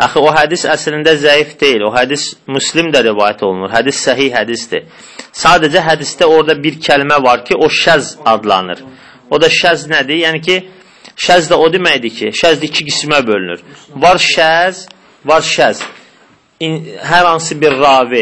Axı, o hədis əslində zəif deyil. O hədis Müslim də rivayət olunur. Hədis səhih hədisdir. Sadəcə hədisdə orada bir kəlmə var ki, o şəz adlanır. O da şəz nədir? Yəni ki, şəz də o deməkdir ki, şəz də iki qismə bölünür. Var şəz, var şəz. Hər hansı bir ravi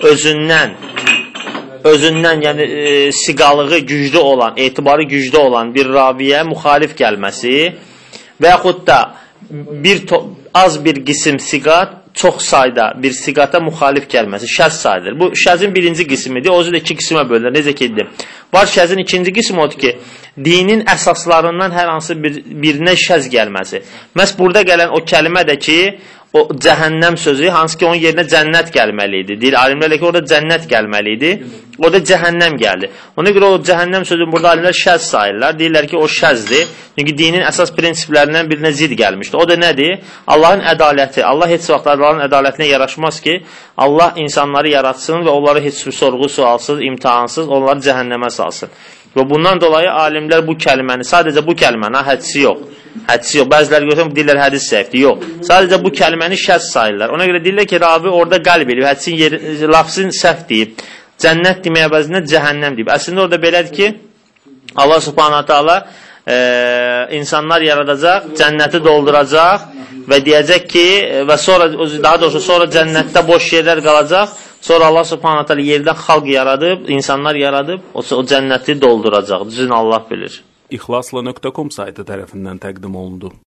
özündən yəni siqalığı güclü olan, etibarı güclü olan bir raviyə müxalif gəlməsi və yaxud da az bir qisim siqat çox sayda bir siqata müxalif gəlməsi şəz sayılır. Bu şəzin birinci qismidir. O da iki qismə bölünür. Necə ki, var şəzin ikinci qismi odur ki, dinin əsaslarından hər hansı birinə şəz gəlməsi. Məhz burada gələn o kəlmə də ki, o cəhənnəm sözü, hansı ki, onun yerinə cənnət gəlməli idi. Deyil, alimlərlə ki, orada cənnət gəlməli idi. Orada cəhənnəm gəldi. Ona görə o cəhənnəm sözünü burada alimlər şəz sayırlar. Deyirlər ki, o şəzdir. Çünki dinin əsas prinsiplərindən birinə zid gəlmişdir. O da nədir? Allahın ədaləti. Allah heç vaxt Allahın ədalətinə yaraşmaz ki, Allah insanları yaratsın və onları heç sorğu sualsız, imtihansız, onları cəhənnəmə salsın. Və bundan dolayı alimlər bu kəlməni, sadəcə bu kəlməni, hədisi yox. Hədisi yox. Bəziləri görürəm, deyirlər hədis səhvdir. Yox. Sadəcə bu kəlməni şəz sayırlar. Ona görə deyirlər ki, ravi orada qəlb eləyib, hədisin lafzın səhv deyib. Cənnət deməyə bəzində cəhənnəm deyib. Əslində orada belədir ki, Allah subhanahu ta'ala insanlar yaradacaq, cənnəti dolduracaq və deyəcək ki, və sonra, daha doğrusu sonra cənnətdə boş yerlər qalacaq. Sonra Allah subhanahu ta'ala yerdən xalq yaradıb, insanlar yaradıb, o cənnəti dolduracaq. Düzün Allah bilir. İxlasla.com saytı tərəfindən təqdim olundu.